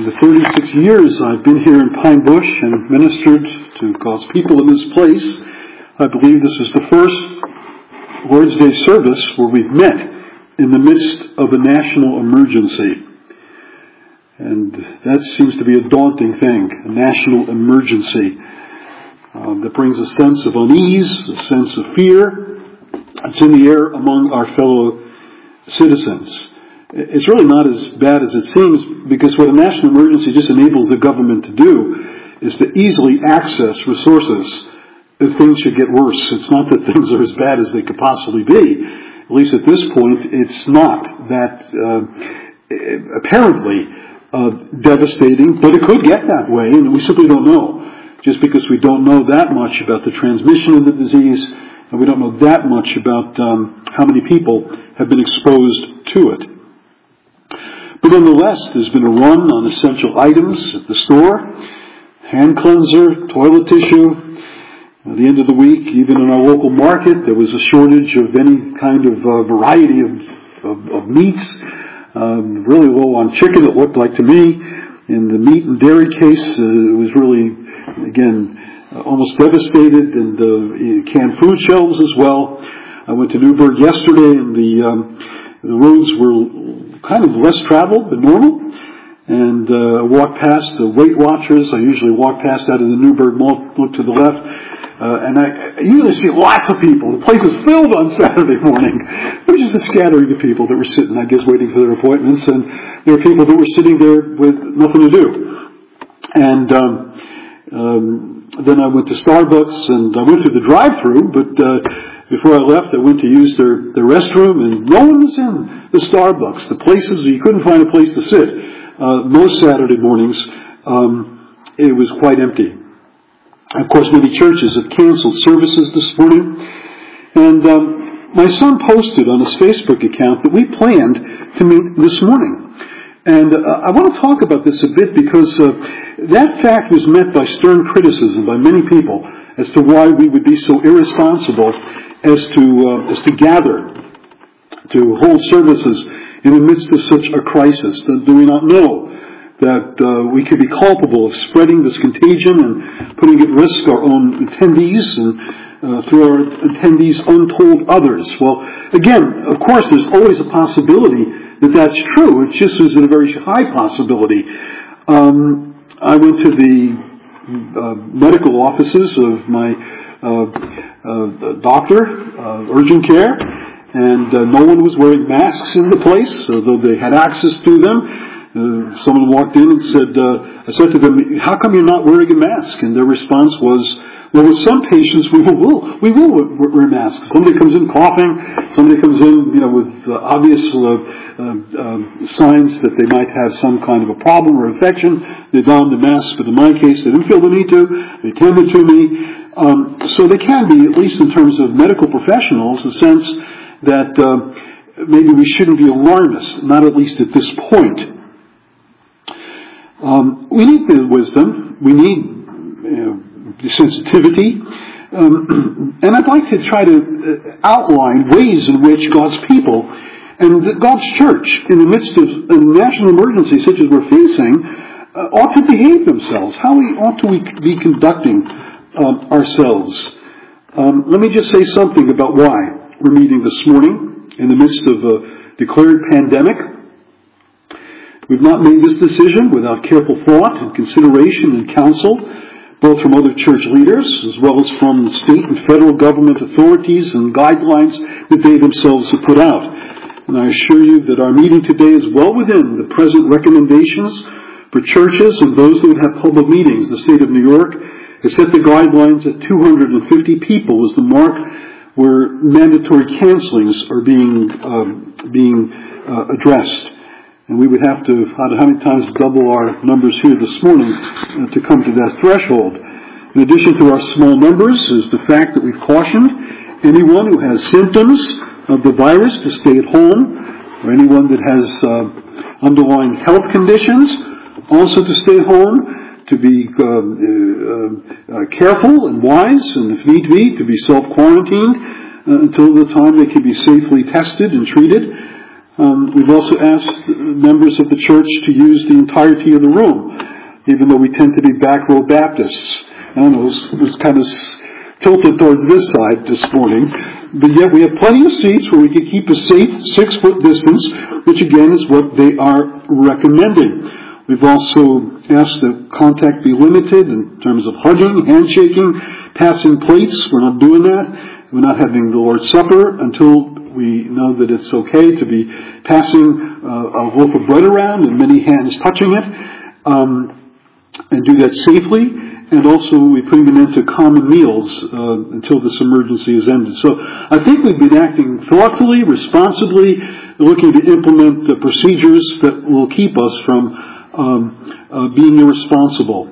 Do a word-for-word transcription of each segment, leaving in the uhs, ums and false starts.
the thirty-six years I've been here in Pine Bush and ministered to God's people in this place, I believe this is the first Lord's Day service where we've met in the midst of a national emergency. And that seems to be a daunting thing, a national emergency uh, that brings a sense of unease, a sense of fear. It's in the air among our fellow citizens. It's really not as bad as it seems, because what a national emergency just enables the government to do is to easily access resources if things should get worse. It's not that things are as bad as they could possibly be. At least at this point, it's not that uh, apparently uh, devastating, but it could get that way, and we simply don't know. Just because we don't know that much about the transmission of the disease, and we don't know that much about um, how many people have been exposed to it. But nonetheless, there's been a run on essential items at the store: hand cleanser, toilet tissue. At the end of the week, even in our local market, there was a shortage of any kind of uh, variety of, of, of meats. Um, really low on chicken, it looked like to me. In the meat and dairy case, uh, it was really, again, uh, almost devastated. And uh, canned food shelves as well. I went to Newburgh yesterday, and the um, the roads were kind of less traveled than normal, and uh, walked past the Weight Watchers. I usually walk past out of the Newburgh Mall, look to the left, uh, and I, I usually see lots of people. The place is filled on Saturday morning. There was just a scattering of people that were sitting, I guess, waiting for their appointments, and there were people that were sitting there with nothing to do. And um, um, then I went to Starbucks, and I went through the drive-thru, but uh, before I left, I went to use their, their restroom, and no one was in the Starbucks. The places, you couldn't find a place to sit. Uh, most Saturday mornings, um, it was quite empty. Of course, many churches have canceled services this morning. And um, my son posted on his Facebook account that we planned to meet this morning. And uh, I want to talk about this a bit because uh, that fact was met by stern criticism by many people as to why we would be so irresponsible as to uh, as to gather, to hold services in the midst of such a crisis. Do we not know that uh, we could be culpable of spreading this contagion and putting at risk our own attendees and uh, through our attendees untold others? Well, again, of course, there's always a possibility that that's true. It just is a very high possibility. Um, I went to the uh, medical offices of my uh, uh, doctor, uh, urgent care, and uh, no one was wearing masks in the place, although they had access to them. Uh, someone walked in and said, uh, I said to them, how come you're not wearing a mask? And their response was, well, with some patients, we will, will we will wear masks. Somebody comes in coughing, somebody comes in, you know, with uh, obvious uh, uh, uh, signs that they might have some kind of a problem or infection. They donned the mask, but in my case, they didn't feel the need to. They tended to me. Um, so they can be, at least in terms of medical professionals, a sense that uh, maybe we shouldn't be alarmists, not at least at this point. Um, we need the wisdom. We need you know, the sensitivity. Um, and I'd like to try to outline ways in which God's people and God's church, in the midst of a national emergency such as we're facing, uh, ought to behave themselves. How we ought to we be conducting um, ourselves. Um, let me just say something about why we're meeting this morning in the midst of a declared pandemic. We've not made this decision without careful thought and consideration and counsel, both from other church leaders as well as from state and federal government authorities and guidelines that they themselves have put out. And I assure you that our meeting today is well within the present recommendations for churches and those that would have public meetings. The state of New York has set the guidelines at two hundred fifty people as the mark where mandatory cancelings are being um, being uh, addressed. And we would have to, how many times double our numbers here this morning uh, to come to that threshold. In addition to our small numbers is the fact that we've cautioned anyone who has symptoms of the virus to stay at home, or anyone that has uh, underlying health conditions also to stay home, to be uh, uh, uh, careful and wise, and if need be, to be self-quarantined uh, until the time they can be safely tested and treated. Um, we've also asked members of the church to use the entirety of the room, even though we tend to be back row Baptists. I don't know, it was, it was kind of tilted towards this side this morning. But yet we have plenty of seats where we can keep a safe six-foot distance, which again is what they are recommending. We've also asked that contact be limited in terms of hugging, handshaking, passing plates. We're not doing that. We're not having the Lord's Supper until we know that it's okay to be passing uh, a loaf of bread around and many hands touching it, um, and do that safely. And also we're putting them into common meals uh, until this emergency is ended. So I think we've been acting thoughtfully, responsibly, looking to implement the procedures that will keep us from um, uh, being irresponsible.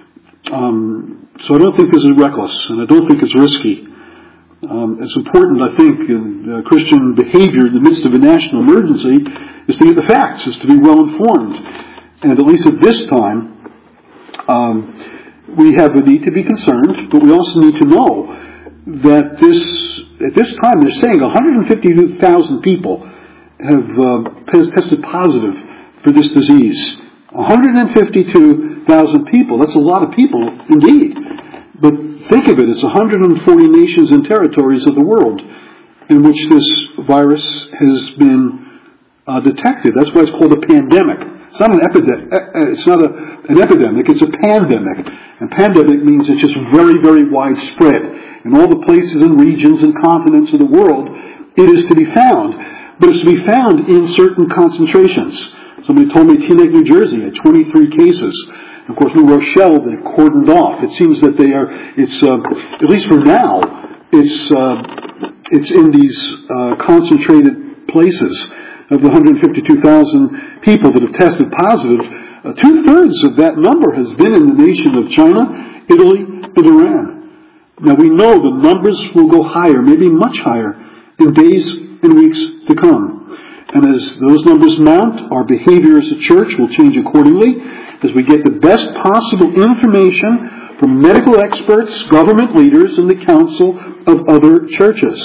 Um, so I don't think this is reckless, and I don't think it's risky. Um, it's important, I think, in uh, Christian behavior in the midst of a national emergency is to get the facts, is to be well informed. And at least at this time, um, we have a need to be concerned, but we also need to know that this, at this time, they're saying one hundred fifty-two thousand people have uh, tested positive for this disease. one hundred fifty-two thousand people, that's a lot of people indeed. But think of it, it's one hundred forty nations and territories of the world in which this virus has been uh, detected. That's why it's called a pandemic. It's not an epidemic. It's not a, an epidemic. It's a pandemic. And pandemic means it's just very, very widespread. In all the places and regions and continents of the world, it is to be found. But it's to be found in certain concentrations. Somebody told me Teaneck, New Jersey had twenty-three cases. Of course, New Rochelle, they've cordoned off. It seems that they are, it's, uh, at least for now, it's, uh, it's in these, uh, concentrated places of the one hundred fifty-two thousand people that have tested positive. Uh, two-thirds of that number has been in the nation of China, Italy, and Iran. Now we know the numbers will go higher, maybe much higher, in days and weeks to come. And as those numbers mount, our behavior as a church will change accordingly as we get the best possible information from medical experts, government leaders, and the council of other churches.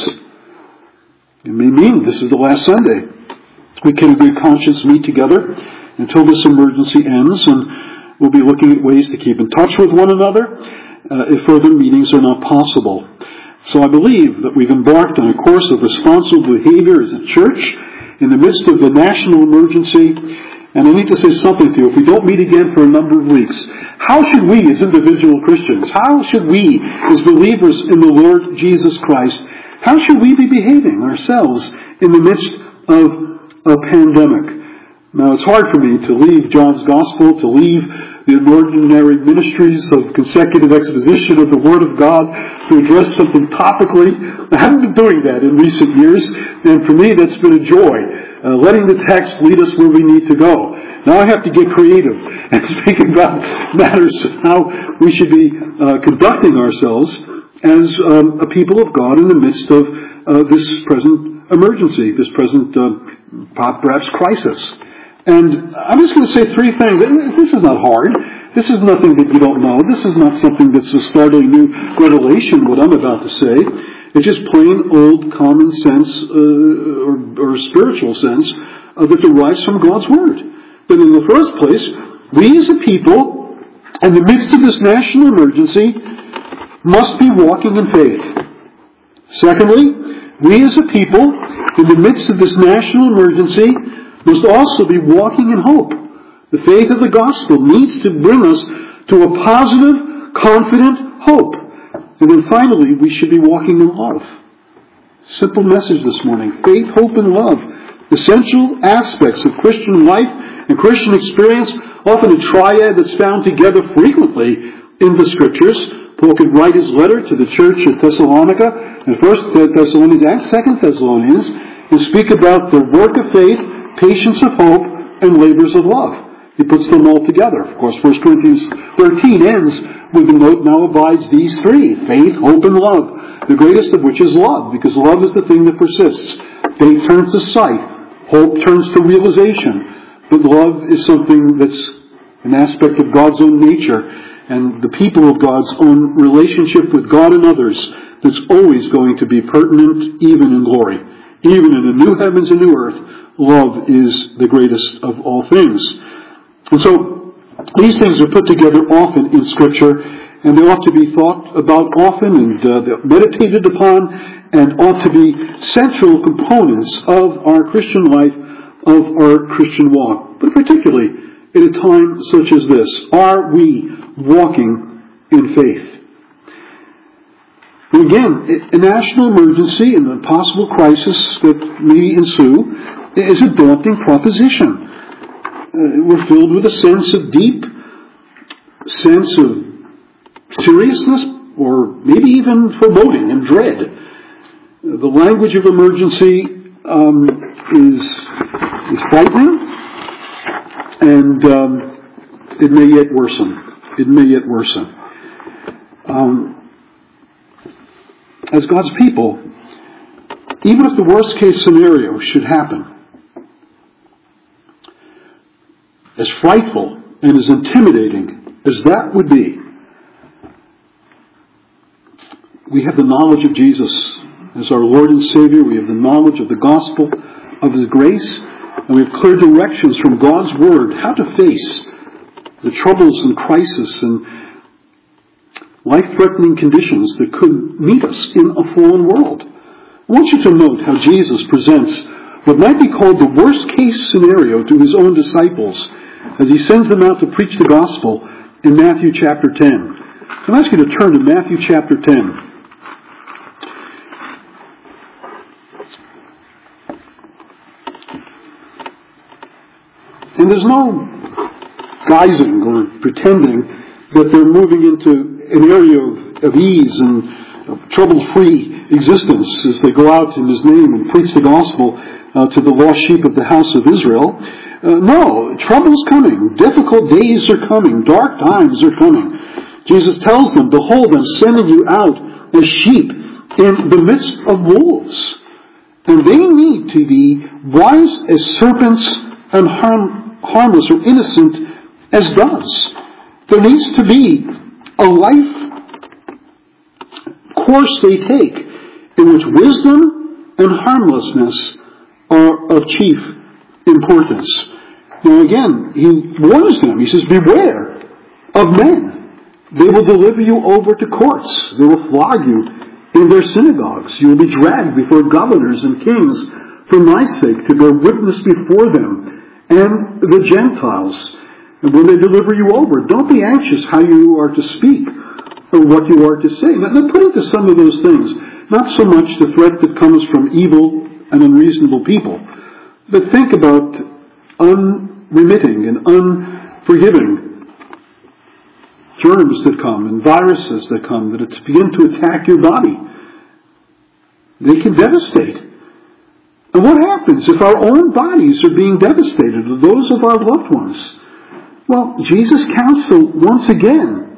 It may mean this is the last Sunday we can in good conscience meet together until this emergency ends, and we'll be looking at ways to keep in touch with one another uh, if further meetings are not possible. So I believe that we've embarked on a course of responsible behavior as a church in the midst of the national emergency. And I need to say something to you. If we don't meet again for a number of weeks, how should we as individual Christians, how should we as believers in the Lord Jesus Christ, how should we be behaving ourselves in the midst of a pandemic? Now, it's hard for me to leave John's Gospel, to leave the ordinary ministries of consecutive exposition of the Word of God to address something topically. I haven't been doing that in recent years, and for me that's been a joy, uh, letting the text lead us where we need to go. Now I have to get creative and speak about matters of how we should be uh, conducting ourselves as um, a people of God in the midst of uh, this present emergency, this present uh, perhaps crisis. And I'm just going to say three things. This is not hard. This is nothing that you don't know. This is not something that's a startling new revelation, what I'm about to say. It's just plain old common sense uh, or, or spiritual sense uh, that derives from God's Word. But in the first place, we as a people, in the midst of this national emergency, must be walking in faith. Secondly, we as a people, in the midst of this national emergency, must also be walking in hope. The faith of the gospel needs to bring us to a positive, confident hope. And then finally, we should be walking in love. Simple message this morning. Faith, hope, and love. Essential aspects of Christian life and Christian experience, often a triad that's found together frequently in the Scriptures. Paul could write his letter to the church at Thessalonica, in First Thessalonians and Second Thessalonians, and speak about the work of faith, patience of hope, and labors of love. He puts them all together. Of course, First Corinthians thirteen ends with the note, now abides these three, faith, hope, and love, the greatest of which is love, because love is the thing that persists. Faith turns to sight, hope turns to realization, but love is something that's an aspect of God's own nature and the people of God's own relationship with God and others that's always going to be pertinent even in glory. Even in the new heavens and new earth, love is the greatest of all things. And so, these things are put together often in Scripture, and they ought to be thought about often and uh, meditated upon, and ought to be central components of our Christian life, of our Christian walk. But particularly in a time such as this, are we walking in faith? And again, a national emergency and the possible crisis that may ensue is a daunting proposition. Uh, we're filled with a sense of deep sense of seriousness, or maybe even foreboding and dread. Uh, the language of emergency um, is, is frightening, and um, it may yet worsen. It may yet worsen. Um, as God's people, even if the worst case scenario should happen, as frightful and as intimidating as that would be, we have the knowledge of Jesus as our Lord and Savior. We have the knowledge of the gospel, of His grace, and we have clear directions from God's Word how to face the troubles and crisis and life-threatening conditions that could meet us in a fallen world. I want you to note how Jesus presents what might be called the worst-case scenario to His own disciples as He sends them out to preach the gospel in Matthew chapter ten. I'm asking you to turn to Matthew chapter ten. And there's no guising or pretending that they're moving into an area of, of ease and of trouble-free existence as they go out in His name and preach the gospel uh, to the lost sheep of the house of Israel. Uh, no, trouble's coming. Difficult days are coming. Dark times are coming. Jesus tells them, "Behold, I'm sending you out as sheep in the midst of wolves." And they need to be wise as serpents and harm, harmless or innocent as doves. There needs to be a life course they take in which wisdom and harmlessness are of chief importance. Now again, He warns them. He says, "Beware of men. They will deliver you over to courts. They will flog you in their synagogues. You will be dragged before governors and kings for my sake to bear witness before them and the Gentiles. And when they deliver you over, don't be anxious how you are to speak or what you are to say." Now, now put into some of those things, not so much the threat that comes from evil and unreasonable people, but think about unremitting and unforgiving germs that come and viruses that come that begin to attack your body. They can devastate. And what happens if our own bodies are being devastated, or those of our loved ones? Well, Jesus' counsel, once again,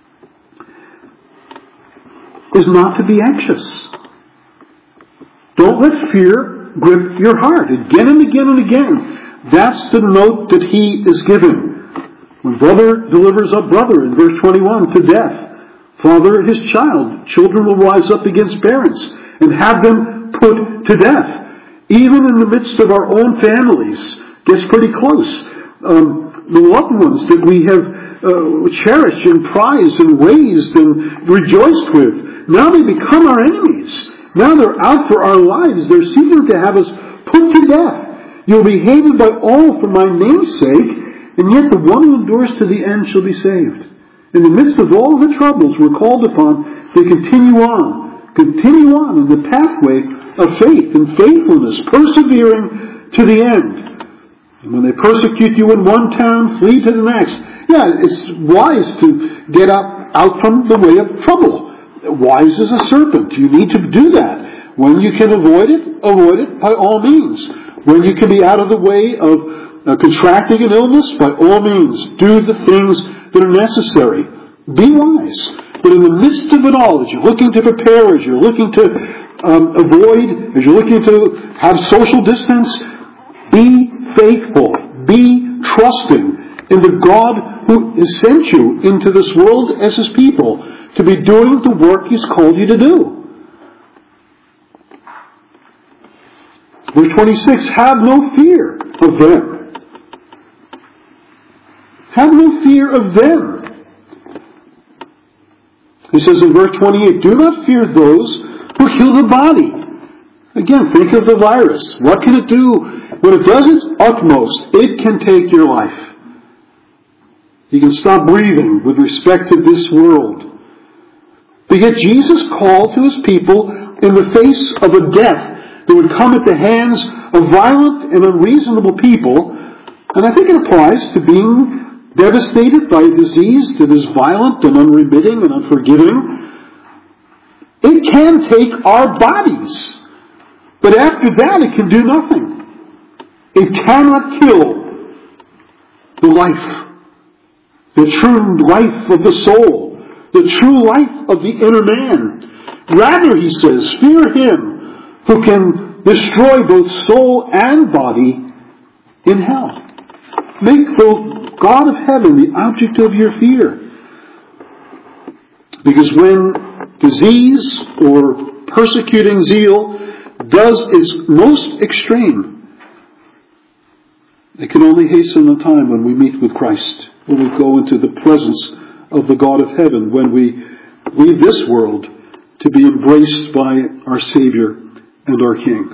is not to be anxious. Don't let fear grip your heart. Again and again and again. That's the note that He is giving. When brother delivers up brother, in verse twenty-one, to death, father his child, children will rise up against parents and have them put to death. Even in the midst of our own families, gets pretty close. Um, the loved ones that we have uh, cherished and prized and raised and rejoiced with, now they become our enemies. Now they're out for our lives. They're seeking to have us put to death. You'll be hated by all for my name's sake, and yet the one who endures to the end shall be saved. In the midst of all the troubles we're called upon to continue on, continue on in the pathway of faith and faithfulness, persevering to the end. And when they persecute you in one town, flee to the next. Yeah, it's wise to get out, out from the way of trouble. Wise as a serpent. You need to do that. When you can avoid it, avoid it by all means. When you can be out of the way of uh, contracting an illness, by all means, do the things that are necessary. Be wise. But in the midst of it all, as you're looking to prepare, as you're looking to um, avoid, as you're looking to have social distance, be faithful. Be trusting in the God who has sent you into this world as His people to be doing the work He's called you to do. Verse twenty-six, have no fear of them. Have no fear of them. He says in verse twenty-eight, do not fear those who kill the body. Again, think of the virus. What can it do? When it does its utmost, it can take your life. You can stop breathing with respect to this world. But yet Jesus called to his people in the face of a death that would come at the hands of violent and unreasonable people. And I think it applies to being devastated by a disease that is violent and unremitting and unforgiving. It can take our bodies. But after that, it can do nothing. It cannot kill the life, the true life of the soul, the true life of the inner man. Rather, he says, fear him who can destroy both soul and body in hell. Make the God of heaven the object of your fear. Because when disease or persecuting zeal does its most extreme, it can only hasten the time when we meet with Christ, when we go into the presence of the God of heaven, when we leave this world to be embraced by our Savior and our King.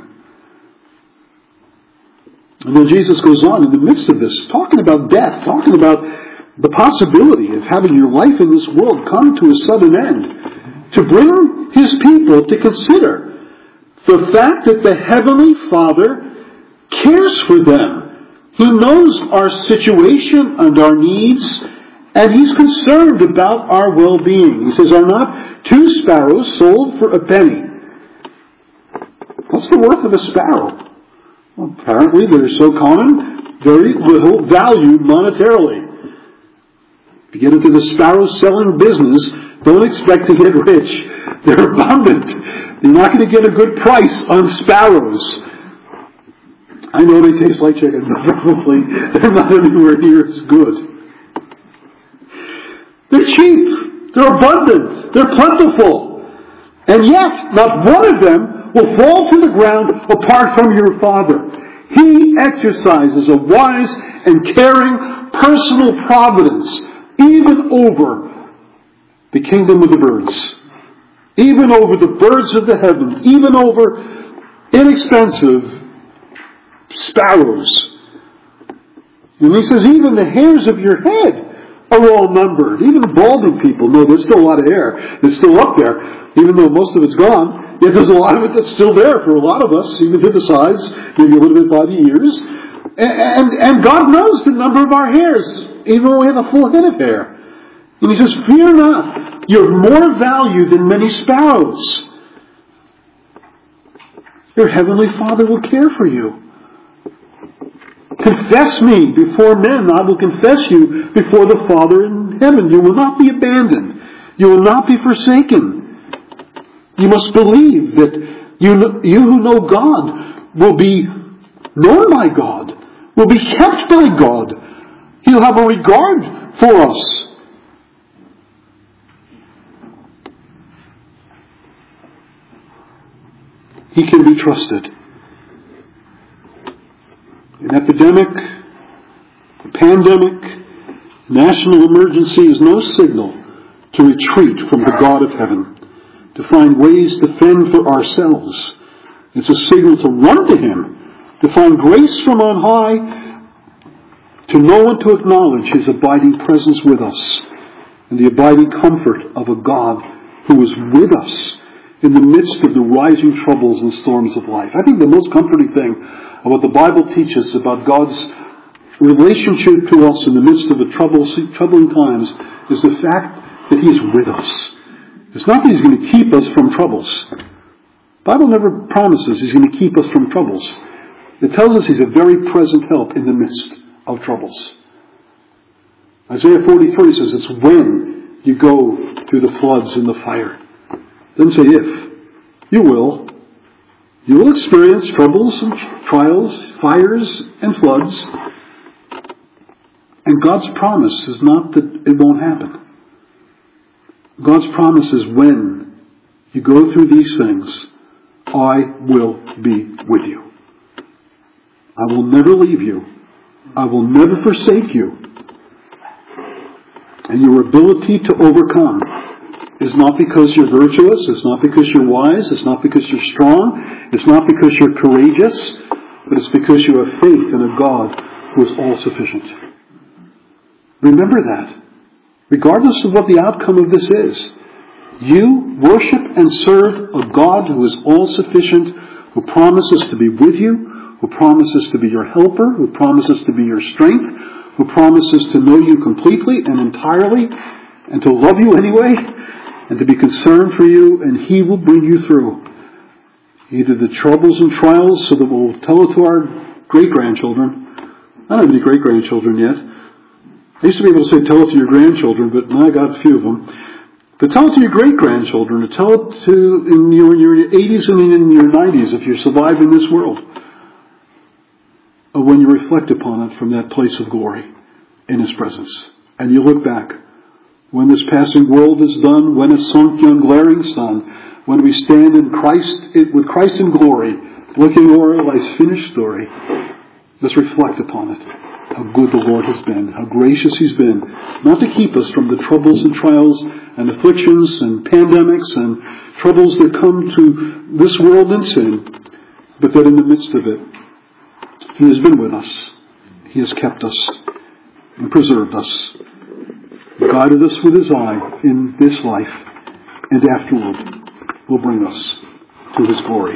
And then Jesus goes on in the midst of this, talking about death, talking about the possibility of having your life in this world come to a sudden end, to bring his people to consider the fact that the Heavenly Father cares for them. He knows our situation and our needs, and he's concerned about our well-being. He says, are not two sparrows sold for a penny? What's the worth of a sparrow? Well, apparently they're so common, very little value monetarily. If you get into the sparrow selling business, don't expect to get rich. They're abundant. You're not going to get a good price on sparrows. I know they taste like chicken, but probably they're not anywhere near as good. They're cheap. They're abundant. They're plentiful. And yet, not one of them will fall to the ground apart from your Father. He exercises a wise and caring personal providence even over the kingdom of the birds, even over the birds of the heaven, even over inexpensive sparrows. And he says, even the hairs of your head are all numbered. Even balding people know there's still a lot of hair that's still up there, even though most of it's gone. Yet there's a lot of it that's still there for a lot of us, even to the sides, maybe a little bit by the ears. And, and God knows the number of our hairs, even when we have a full head of hair. And he says, fear not, you're more value than many sparrows. Your Heavenly Father will care for you. Confess me before men, I will confess you before the Father in heaven. You will not be abandoned. You will not be forsaken. You must believe that you, you who know God will be known by God, will be kept by God. He'll have a regard for us. He can be trusted. An epidemic, a pandemic, national emergency is no signal to retreat from the God of heaven, to find ways to fend for ourselves. It's a signal to run to Him, to find grace from on high, to know and to acknowledge His abiding presence with us, and the abiding comfort of a God who is with us in the midst of the rising troubles and storms of life. I think the most comforting thing of what the Bible teaches about God's relationship to us in the midst of the troubles, troubling times is the fact that He is with us. It's not that He's going to keep us from troubles. The Bible never promises He's going to keep us from troubles. It tells us He's a very present help in the midst of troubles. Isaiah forty-three says it's when you go through the floods and the fire. It doesn't say if. You will. You will experience troubles and trials, fires and floods. And God's promise is not that it won't happen. God's promise is when you go through these things, I will be with you. I will never leave you. I will never forsake you. And your ability to overcome is not because you're virtuous, it's not because you're wise, it's not because you're strong, it's not because you're courageous, but it's because you have faith in a God who is all sufficient. Remember that. Regardless of what the outcome of this is, you worship and serve a God who is all sufficient, who promises to be with you, who promises to be your helper, who promises to be your strength, who promises to know you completely and entirely, and to love you anyway, and to be concerned for you, and He will bring you through. Either the troubles and trials, so that we'll tell it to our great-grandchildren. I don't have any great-grandchildren yet. I used to be able to say, tell it to your grandchildren, but now I got a few of them. But tell it to your great-grandchildren, to tell it to in your, in your eighties and in your nineties, if you survive in this world. When you reflect upon it from that place of glory in His presence. And you look back. When this passing world is done, when it's sunk young glaring sun, when we stand in Christ, with Christ in glory, looking o'er life's finished story, let's reflect upon it. How good the Lord has been, how gracious He's been, not to keep us from the troubles and trials and afflictions and pandemics and troubles that come to this world in sin, but that in the midst of it, He has been with us. He has kept us and preserved us, guided us with His eye in this life, and afterward will bring us to His glory.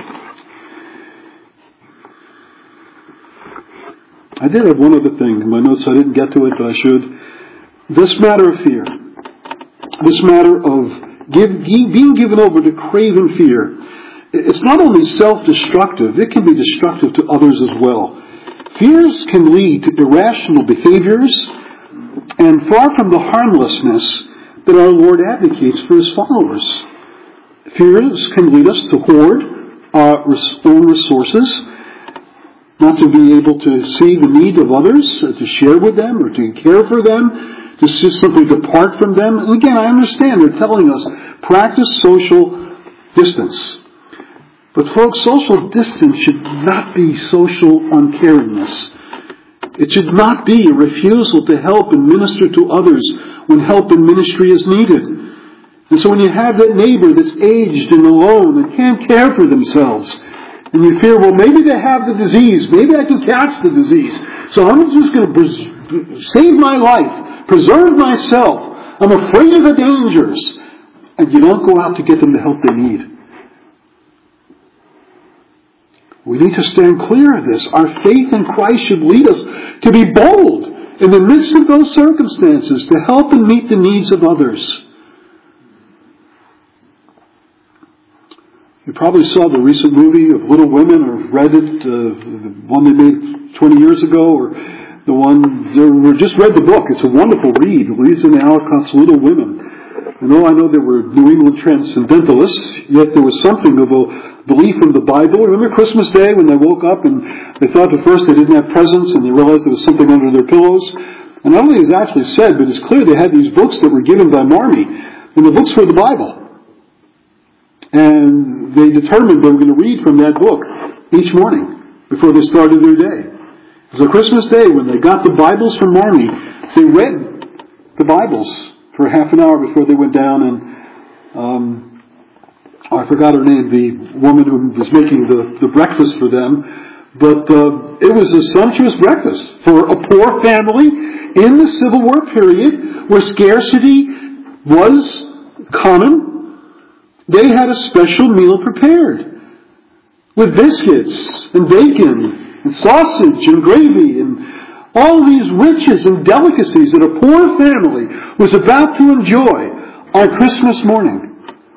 I did have one other thing in my notes. I didn't get to it, but I should. This matter of fear. This matter of give, being given over to craven fear. It's not only self-destructive, it can be destructive to others as well. Fears can lead to irrational behaviors and far from the harmlessness that our Lord advocates for His followers. Fears can lead us to hoard our own resources, not to be able to see the need of others, to share with them or to care for them, to just simply depart from them. And again, I understand they're telling us, practice social distance. But folks, social distance should not be social uncaringness. It should not be a refusal to help and minister to others when help and ministry is needed. And so when you have that neighbor that's aged and alone and can't care for themselves, and you fear, well, maybe they have the disease, maybe I can catch the disease, so I'm just going to pres- save my life, preserve myself, I'm afraid of the dangers, and you don't go out to get them the help they need. We need to stand clear of this. Our faith in Christ should lead us to be bold in the midst of those circumstances, to help and meet the needs of others. You probably saw the recent movie of Little Women, or read it, uh, the one they made twenty years ago, or the one, or just read the book. It's a wonderful read, Louisa May Alcott's Little Women. And though I know there were New England transcendentalists, yet there was something of a belief in the Bible. Remember Christmas Day when they woke up and they thought at first they didn't have presents and they realized there was something under their pillows? And not only is it actually said, but it's clear they had these books that were given by Marmee, and the books were the Bible. And they determined they were going to read from that book each morning before they started their day. So Christmas Day, when they got the Bibles from Marmee, they read the Bibles for half an hour before they went down, and um, oh, I forgot her name, the woman who was making the, the breakfast for them, but uh, it was a sumptuous breakfast for a poor family in the Civil War period where scarcity was common. They had a special meal prepared with biscuits and bacon and sausage and gravy and all these riches and delicacies that a poor family was about to enjoy on Christmas morning.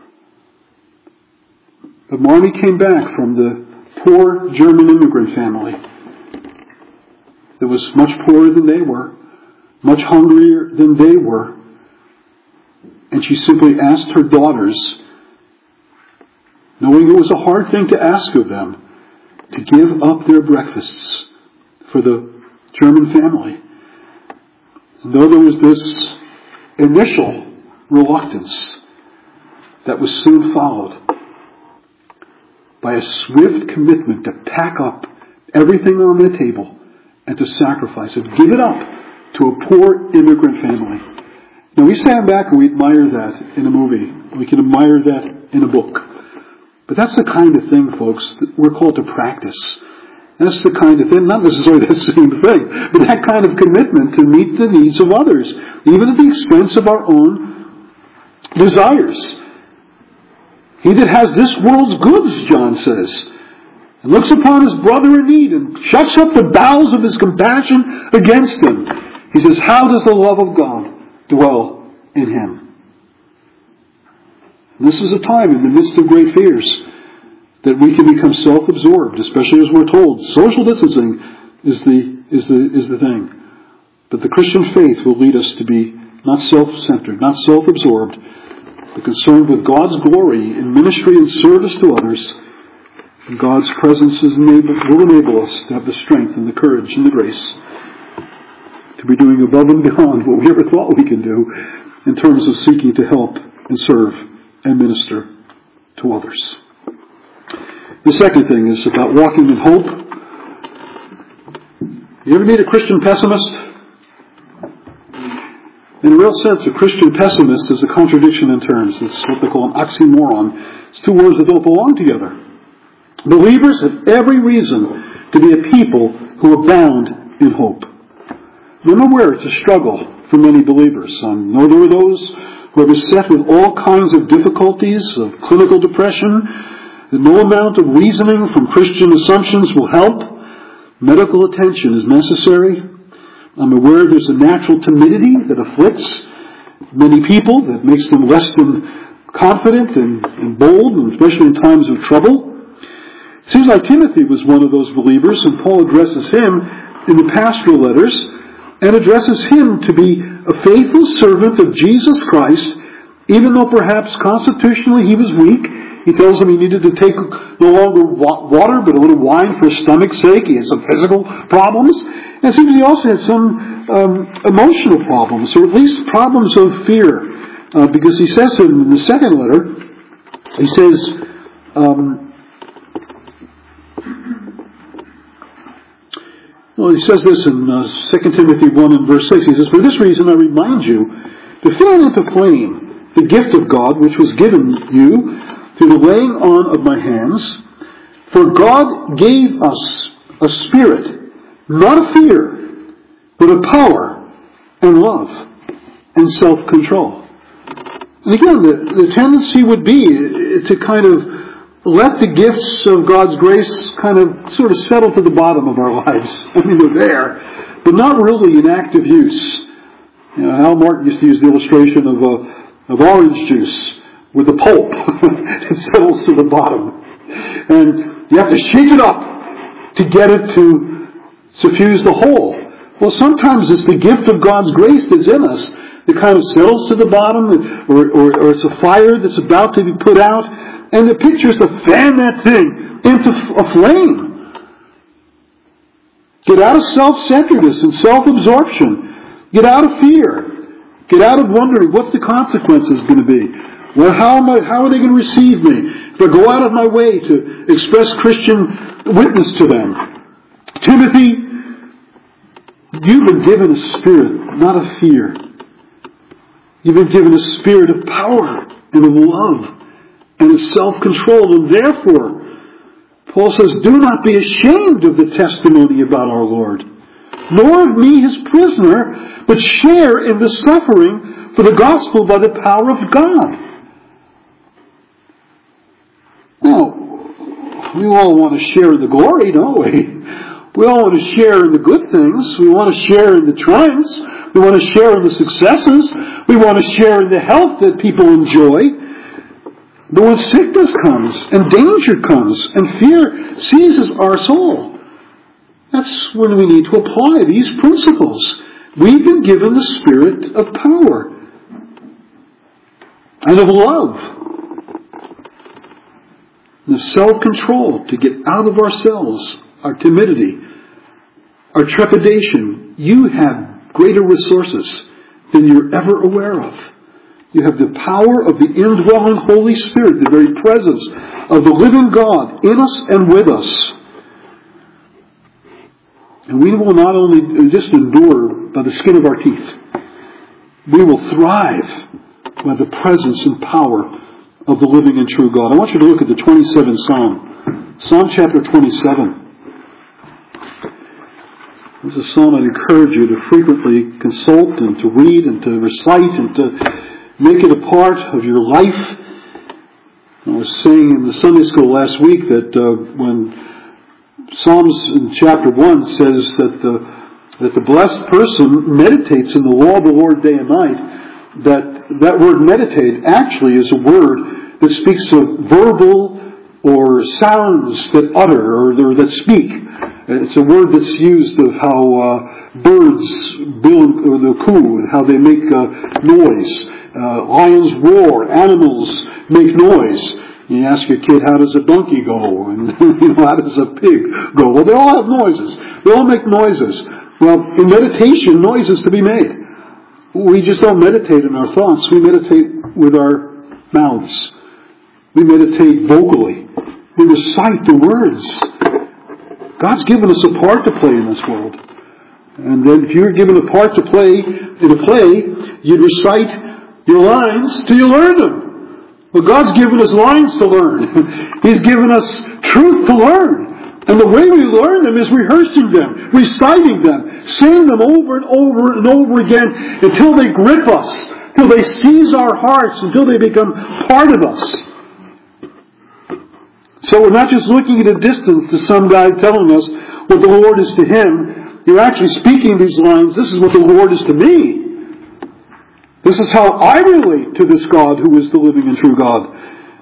But Marmee came back from the poor German immigrant family that was much poorer than they were, much hungrier than they were. And she simply asked her daughters, knowing it was a hard thing to ask of them, to give up their breakfasts for the German family. And though there was this initial reluctance that was soon followed by a swift commitment to pack up everything on their table and to sacrifice it, give it up to a poor immigrant family. Now we stand back and we admire that in a movie. We can admire that in a book. But that's the kind of thing, folks, that we're called to practice. That's the kind of thing, not necessarily the same thing, but that kind of commitment to meet the needs of others, even at the expense of our own desires. He that has this world's goods, John says, and looks upon his brother in need and shuts up the bowels of his compassion against him. He says, how does the love of God dwell in him? And this is a time in the midst of great fears that we can become self-absorbed, especially as we're told social distancing is the is the is the thing. But the Christian faith will lead us to be not self-centered, not self-absorbed, but concerned with God's glory in ministry and service to others. And God's presence is enable, will enable us to have the strength and the courage and the grace to be doing above and beyond what we ever thought we could do in terms of seeking to help and serve and minister to others. The second thing is about walking in hope. You ever meet a Christian pessimist? In a real sense, a Christian pessimist is a contradiction in terms. It's what they call an oxymoron. It's two words that don't belong together. Believers have every reason to be a people who abound in hope. I'm aware it's a struggle for many believers. I know there are those who are beset with all kinds of difficulties, of clinical depression, that no amount of reasoning from Christian assumptions will help. Medical attention is necessary. I'm aware there's a natural timidity that afflicts many people, that makes them less than confident and, and bold, and especially in times of trouble. It seems like Timothy was one of those believers, and Paul addresses him in the pastoral letters, and addresses him to be a faithful servant of Jesus Christ, even though perhaps constitutionally he was weak. He tells him he needed to take no longer water, but a little wine for his stomach's sake. He had some physical problems. And it seems he also had some um, emotional problems, or at least problems of fear. Uh, because he says to him in the second letter, he says, um, well, he says this in uh, Second Timothy one and verse six. He says, for this reason I remind you to fan into flame the gift of God which was given you through the laying on of my hands. For God gave us a spirit, not of fear, but of power and love and self-control. And again, the, the tendency would be to kind of let the gifts of God's grace kind of sort of settle to the bottom of our lives. I mean, they're there, but not really in active use. You know, Hal Martin used to use the illustration of uh, of orange juice with the pulp. It settles to the bottom. And you have to shake it up to get it to suffuse the whole. Well, sometimes it's the gift of God's grace that's in us that kind of settles to the bottom, or, or, or it's a fire that's about to be put out, and the picture is to fan that thing into a flame. Get out of self-centeredness and self-absorption. Get out of fear. Get out of wondering what's the consequences going to be. Well, how am I, how are they going to receive me if I go out of my way to express Christian witness to them? Timothy, you've been given a spirit, not of fear. You've been given a spirit of power and of love and of self-control. And therefore, Paul says, do not be ashamed of the testimony about our Lord, nor of me his prisoner, but share in the suffering for the gospel by the power of God. Now, we all want to share in the glory, don't we? We all want to share in the good things. We want to share in the triumphs. We want to share in the successes. We want to share in the health that people enjoy. But when sickness comes, and danger comes, and fear seizes our soul, that's when we need to apply these principles. We've been given the spirit of power and of love and of self-control to get out of ourselves, our timidity, our trepidation. You have greater resources than you're ever aware of. You have the power of the indwelling Holy Spirit, the very presence of the living God in us and with us. And we will not only just endure by the skin of our teeth, we will thrive by the presence and power of the living and true God. I want you to look at the twenty-seventh Psalm. Psalm chapter twenty-seven. This is a psalm I'd encourage you to frequently consult and to read and to recite and to make it a part of your life. I was saying in the Sunday school last week that uh, when Psalms in chapter one says that the that the blessed person meditates in the law of the Lord day and night, that that word meditate actually is a word that speaks of verbal or sounds that utter or, or that speak. It's a word that's used of how uh, birds build or the coo, how they make uh, noise. Uh, lions roar, animals make noise. You ask your kid, how does a donkey go? And you know, how does a pig go? Well, they all have noises. They all make noises. Well, in meditation, noise is to be made. We just don't meditate in our thoughts. We meditate with our mouths. We meditate vocally. We recite the words. God's given us a part to play in this world. And then if you're given a part to play in a play, you'd recite your lines till you learn them. Well, God's given us lines to learn. He's given us truth to learn. And the way we learn them is rehearsing them, reciting them, saying them over and over and over again until they grip us, until they seize our hearts, until they become part of us. So we're not just looking at a distance to some guy telling us what the Lord is to him. You're actually speaking these lines. This is what the Lord is to me. This is how I relate to this God who is the living and true God.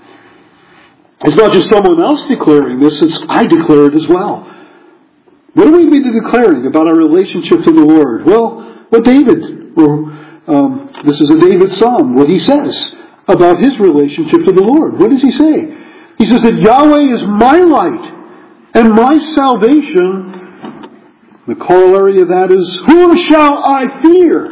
It's not just someone else declaring this, it's I declare it as well. What do we mean to declaring about our relationship to the Lord? Well, what David, or um, this is a David psalm, what he says about his relationship to the Lord. What does he say? He says that Yahweh is my light and my salvation. The corollary of that is, whom shall I fear?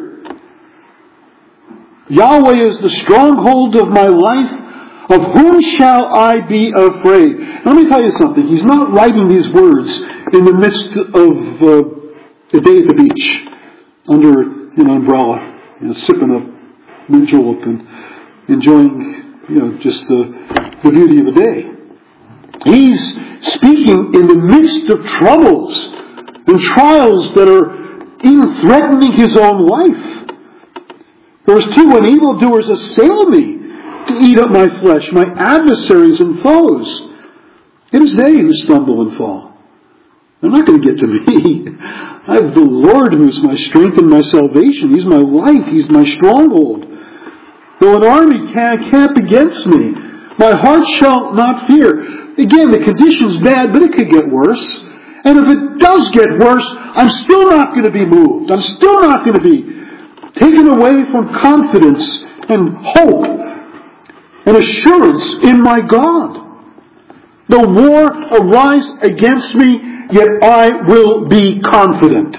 Yahweh is the stronghold of my life. Of whom shall I be afraid? Now, let me tell you something. He's not writing these words in the midst of uh, a day at the beach under an umbrella, you know, sipping a mint julep and enjoying, you know, just the, the beauty of the day. He's speaking in the midst of troubles and trials that are even threatening his own life. Verse two, when evildoers assail me to eat up my flesh, my adversaries and foes, it is they who stumble and fall. They're not going to get to me. I have the Lord who is my strength and my salvation. He's my light. He's my stronghold. Though an army can't camp against me, my heart shall not fear. Again, the condition's bad, but it could get worse. And if it does get worse, I'm still not going to be moved. I'm still not going to be taken away from confidence and hope and assurance in my God. Though war arise against me, yet I will be confident.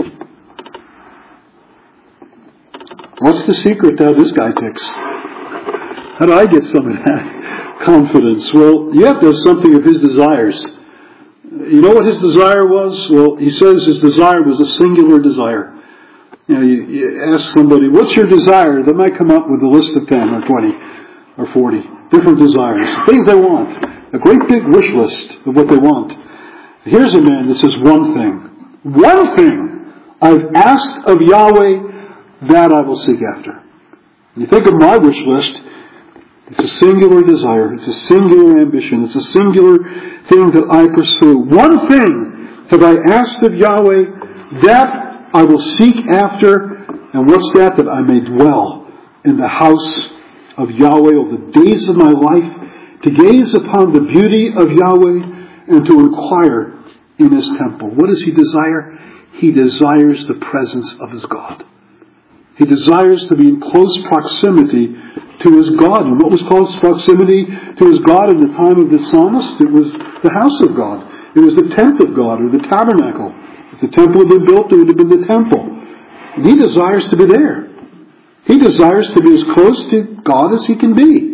What's the secret how this guy picks? How do I get some of that confidence? Well, you have to have something of his desires. You know what his desire was? Well, he says his desire was a singular desire. You know, you, you ask somebody, what's your desire? They might come up with a list of ten or twenty or forty different desires, things they want. A great big wish list of what they want. Here's a man that says one thing. One thing I've asked of Yahweh, that I will seek after. When you think of my wish list, it's a singular desire. It's a singular ambition. It's a singular thing that I pursue. One thing have I asked of Yahweh, that I will seek after. And what's that? That I may dwell in the house of Yahweh all the days of my life, to gaze upon the beauty of Yahweh and to inquire in His temple. What does he desire? He desires the presence of his God. He desires to be in close proximity to his God. And what was close proximity to his God in the time of the psalmist? It was the house of God. It was the tent of God, or the tabernacle. If the temple had been built, it would have been the temple. And he desires to be there. He desires to be as close to God as he can be.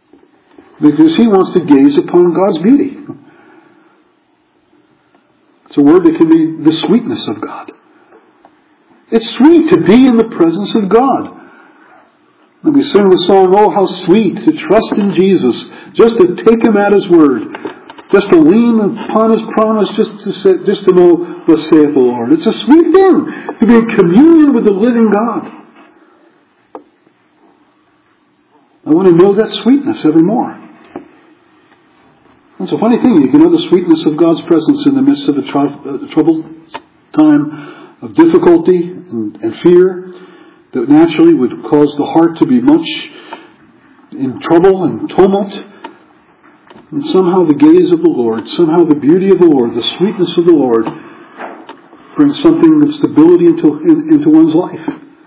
Because he wants to gaze upon God's beauty. It's a word that can be the sweetness of God. It's sweet to be in the presence of God. And we sing the song, oh, how sweet to trust in Jesus, just to take Him at His word, just to lean upon His promise, just to say, just to know, thus saith the Lord. It's a sweet thing to be in communion with the living God. I want to know that sweetness evermore. It's a funny thing. You can know the sweetness of God's presence in the midst of a, tr- a troubled time of difficulty and, and fear that naturally would cause the heart to be much in trouble and tumult. And somehow the gaze of the Lord, somehow the beauty of the Lord, the sweetness of the Lord brings something of stability into, in, into one's life.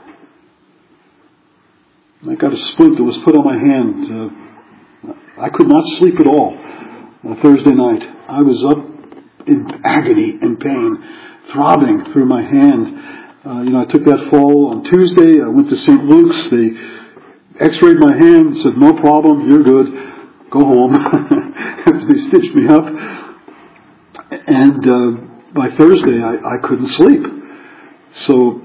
I got a splint that was put on my hand. Uh, I could not sleep at all uh, Thursday night. I was up in agony and pain, throbbing through my hand. Uh, you know, I took that fall on Tuesday. I went to Saint Luke's. They x-rayed my hand, said, no problem, you're good. Go home. They stitched me up. And uh, by Thursday, I, I couldn't sleep. So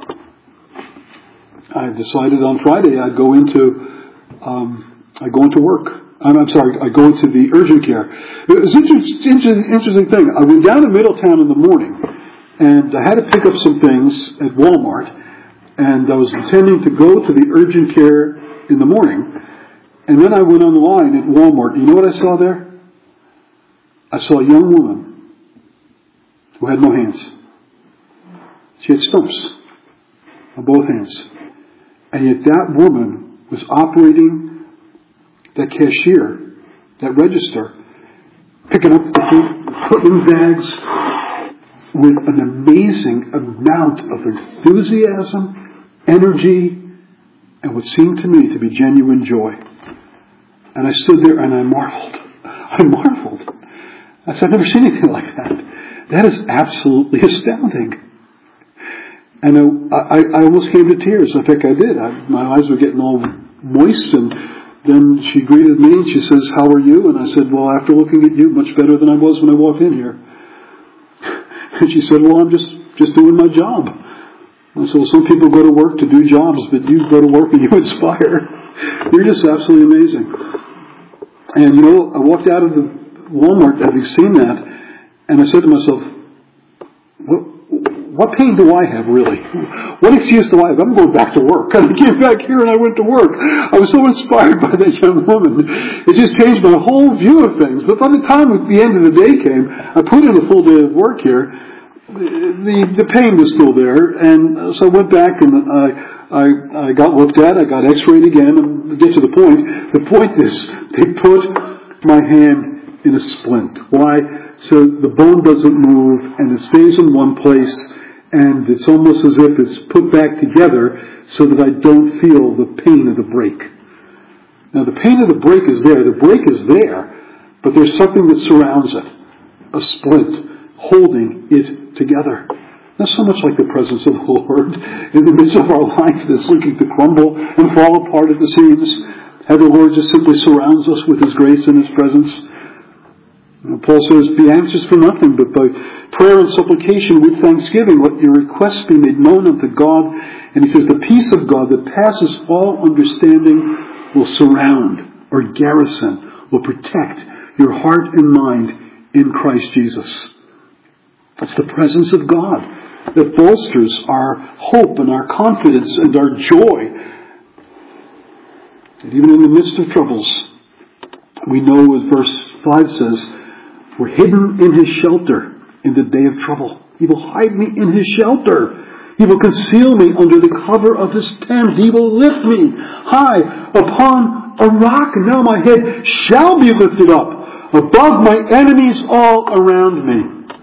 I decided on Friday I'd go into um, I'd go into work. I'm, I'm sorry, I go into the urgent care. It was an interesting, interesting thing. I went down to Middletown in the morning, and I had to pick up some things at Walmart, and I was intending to go to the urgent care in the morning, and then I went online at Walmart. You know what I saw there? I saw a young woman who had no hands. She had stumps on both hands. And yet that woman was operating that cashier, that register, picking up the food, putting in bags with an amazing amount of enthusiasm, energy, and what seemed to me to be genuine joy. And I stood there and I marveled. I marveled. I said, I've never seen anything like that. That is absolutely astounding. And I, I, I almost came to tears. In fact, I did. I, my eyes were getting all moist. And then she greeted me and she says, how are you? And I said, well, after looking at you, much better than I was when I walked in here. And she said, well, I'm just, just doing my job. And I said, well, some people go to work to do jobs, but you go to work and you inspire. You're just absolutely amazing. And, you know, I walked out of the Walmart having seen that, and I said to myself, what? What pain do I have, really? What excuse do I have? I'm going back to work. And I came back here and I went to work. I was so inspired by that young woman. It just changed my whole view of things. But by the time the end of the day came, I put in a full day of work here. The, the pain was still there. And so I went back and I, I, I got looked at. I got x-rayed again. And to get to the point, the point is they put my hand in a splint. Why? So the bone doesn't move and it stays in one place. And it's almost as if it's put back together so that I don't feel the pain of the break. Now the pain of the break is there. The break is there, but there's something that surrounds it. A splint holding it together. Not so much like the presence of the Lord in the midst of our life that's looking to crumble and fall apart at the seams. How the Lord just simply surrounds us with His grace and His presence. Paul says, be anxious for nothing, but by prayer and supplication with thanksgiving, let your requests be made known unto God. And he says, the peace of God that passes all understanding will surround or garrison, will protect your heart and mind in Christ Jesus. It's the presence of God that bolsters our hope and our confidence and our joy. And even in the midst of troubles, we know, as verse five says, we're hidden in His shelter in the day of trouble. He will hide me in His shelter. He will conceal me under the cover of His tent. He will lift me high upon a rock. And now my head shall be lifted up above my enemies all around me.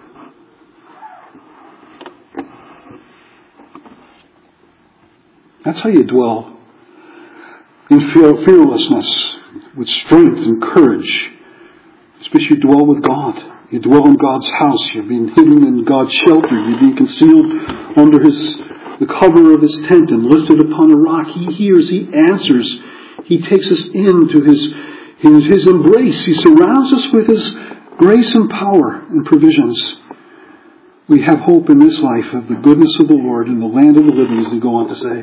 That's how you dwell in fearlessness, with strength and courage. Especially you dwell with God. You dwell in God's house. You're being hidden in God's shelter. You're being concealed under His the cover of His tent and lifted upon a rock. He hears. He answers. He takes us into His, his, his embrace. He surrounds us with His grace and power and provisions. We have hope in this life of the goodness of the Lord in the land of the living, as they go on to say.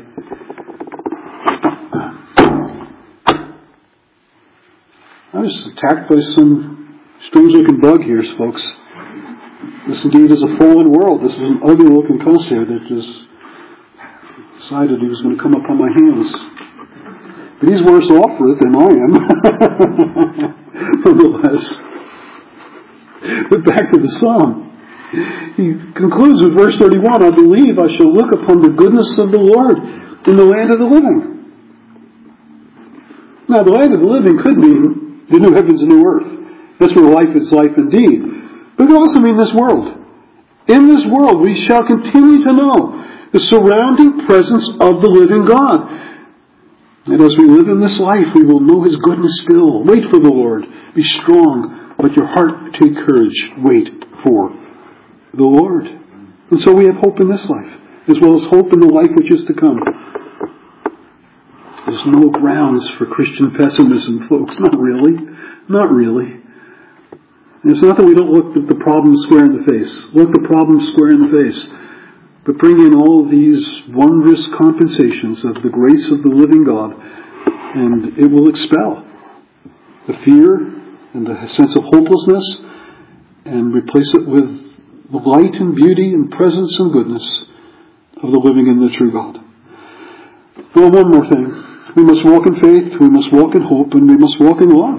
I was attacked by some strange-looking bug here, folks. This indeed is a fallen world. This is an ugly-looking cuss here that just decided he was going to come upon my hands. But he's worse off for it than I am. Nonetheless. But back to the psalm. He concludes with verse thirty-one, I believe I shall look upon the goodness of the Lord in the land of the living. Now, the land of the living could mean the new heavens and new earth. That's where life is life indeed. But it could also mean this world. In this world, we shall continue to know the surrounding presence of the living God. And as we live in this life, we will know His goodness still. Wait for the Lord. Be strong. Let your heart take courage. Wait for the Lord. And so we have hope in this life, as well as hope in the life which is to come. There's no grounds for Christian pessimism, folks. Not really. Not really. And it's not that we don't look at the problem square in the face. Look the problem square in the face. But bring in all of these wondrous compensations of the grace of the living God, and it will expel the fear and the sense of hopelessness, and replace it with the light and beauty and presence and goodness of the living and the true God. Well, one more thing. We must walk in faith, we must walk in hope, and we must walk in love.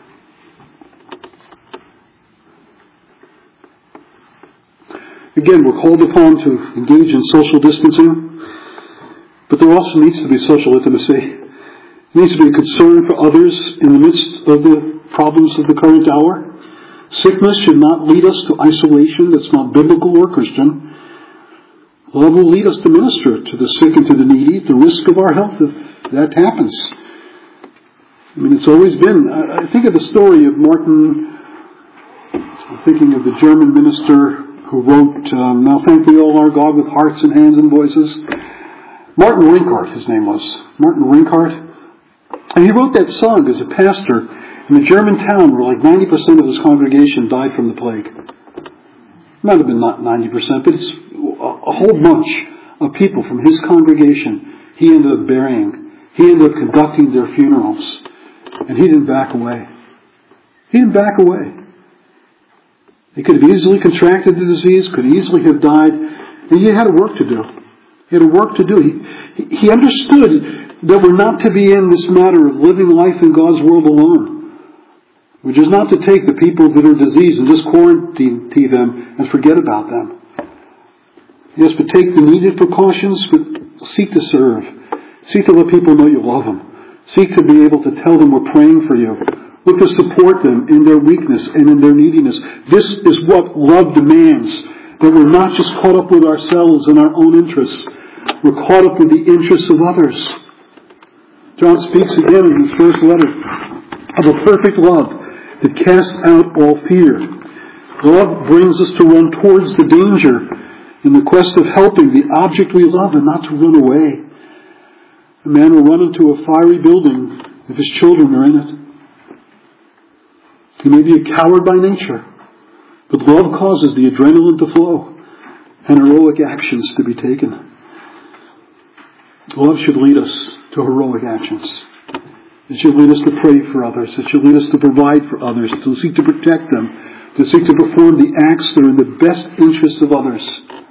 Again, we're called upon to engage in social distancing, but there also needs to be social intimacy. There needs to be a concern for others in the midst of the problems of the current hour. Sickness should not lead us to isolation that's not biblical or Christian. Love will lead us to minister to the sick and to the needy at the risk of our health if that happens. I mean, it's always been, I think of the story of Martin, I'm thinking of the German minister who wrote, um, Now Thank We All Our God with Hearts and Hands and Voices. Martin Rinkart, his name was. Martin Rinkart. And he wrote that song as a pastor in a German town where like ninety percent of his congregation died from the plague. Might have been not ninety percent, but it's a whole bunch of people from his congregation he ended up burying. He ended up conducting their funerals. And he didn't back away. He didn't back away. He could have easily contracted the disease, could easily have died, and he had a work to do. He had a work to do. He, he understood that we're not to be in this matter of living life in God's world alone. Which is not to take the people that are diseased and just quarantine them and forget about them. Yes, but take the needed precautions, but seek to serve. Seek to let people know you love them. Seek to be able to tell them we're praying for you. Look to support them in their weakness and in their neediness. This is what love demands. That we're not just caught up with ourselves and our own interests. We're caught up with the interests of others. John speaks again in his first letter of a perfect love that casts out all fear. Love brings us to run towards the danger in the quest of helping the object we love and not to run away. A man will run into a fiery building if his children are in it. He may be a coward by nature, but love causes the adrenaline to flow and heroic actions to be taken. Love should lead us to heroic actions. It should lead us to pray for others. It should lead us to provide for others, to seek to protect them, to seek to perform the acts that are in the best interests of others.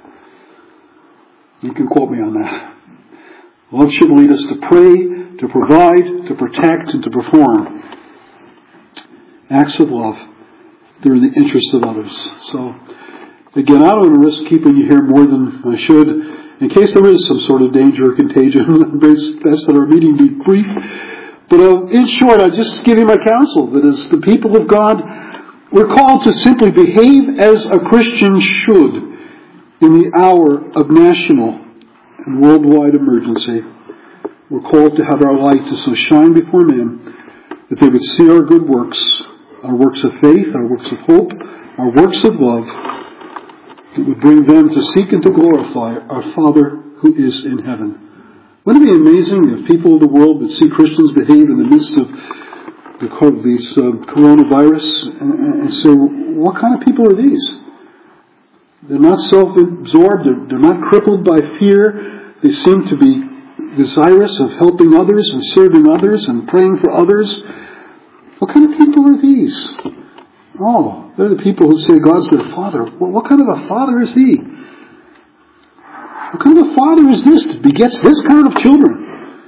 You can quote me on that. Love should lead us to pray, to provide, to protect, and to perform acts of love that are in the interest of others. So, again, I don't want to risk keeping you here more than I should, in case there is some sort of danger or contagion. It's best that our meeting be brief. But uh, in short, I just give you my counsel that as the people of God, we're called to simply behave as a Christian should in the hour of national and worldwide emergency. We're called to have our light to so shine before men that they would see our good works, our works of faith, our works of hope, our works of love, that would bring them to seek and to glorify our Father who is in heaven. Wouldn't it be amazing if people of the world would see Christians behave in the midst of the, this uh, coronavirus and, and say, what kind of people are these? They're not self-absorbed. They're, they're not crippled by fear. They seem to be desirous of helping others and serving others and praying for others. What kind of people are these? Oh, they're the people who say God's their father. Well, what kind of a father is he? What kind of a father is this that begets this kind of children?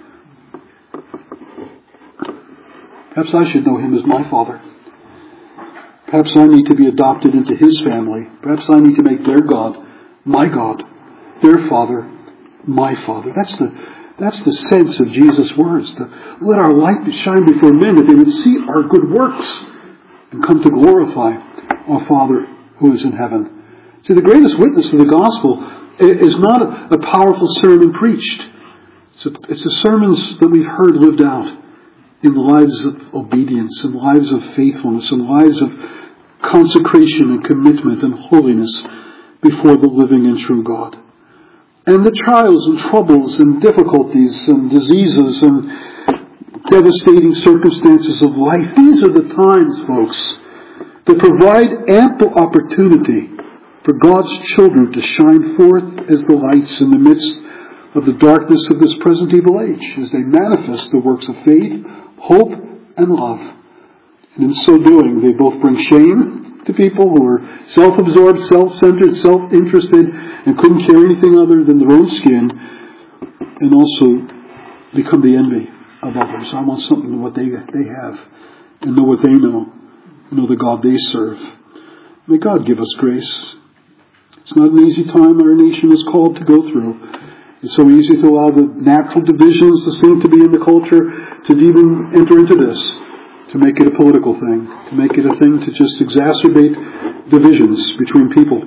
Perhaps I should know him as my father. Perhaps I need to be adopted into his family. Perhaps I need to make their God my God, their father my father. That's the that's the sense of Jesus' words. To let our light shine before men, that they would see our good works and come to glorify our Father who is in heaven. See, the greatest witness of the gospel is not a, a powerful sermon preached. It's, a, it's the sermons that we've heard lived out in lives of obedience, in lives of faithfulness, in lives of consecration and commitment and holiness before the living and true God. And the trials and troubles and difficulties and diseases and devastating circumstances of life, these are the times, folks, that provide ample opportunity for God's children to shine forth as the lights in the midst of the darkness of this present evil age, as they manifest the works of faith, hope, and love. And in so doing, they both bring shame to people who are self-absorbed, self-centered, self-interested, and couldn't care anything other than their own skin, and also become the envy of others. I want something to what they they have, and know what they know, and know the God they serve. May God give us grace. It's not an easy time our nation is called to go through. It's so easy to allow the natural divisions that seem to be in the culture to even enter into this, to make it a political thing, to make it a thing to just exacerbate divisions between people.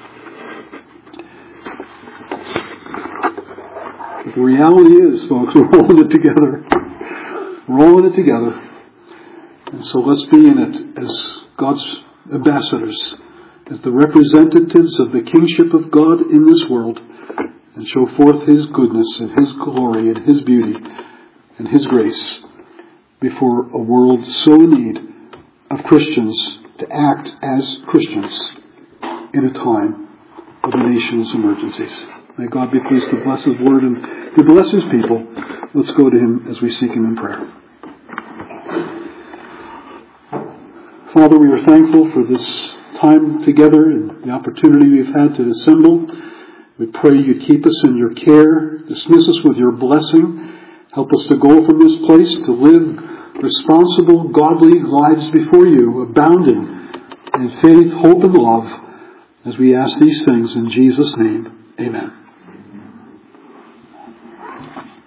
But the reality is, folks, we're all in it together. We're all in it together. And so let's be in it as God's ambassadors, as the representatives of the kingship of God in this world, and show forth His goodness and His glory and His beauty and His grace before a world so in need of Christians to act as Christians in a time of the nation's emergencies. May God be pleased to bless His word and to bless His people. Let's go to Him as we seek Him in prayer. Father, we are thankful for this time together and the opportunity we've had to assemble. We pray you keep us in your care, dismiss us with your blessing, help us to go from this place to live responsible, godly lives before you, abounding in faith, hope, and love, as we ask these things in Jesus' name. Amen.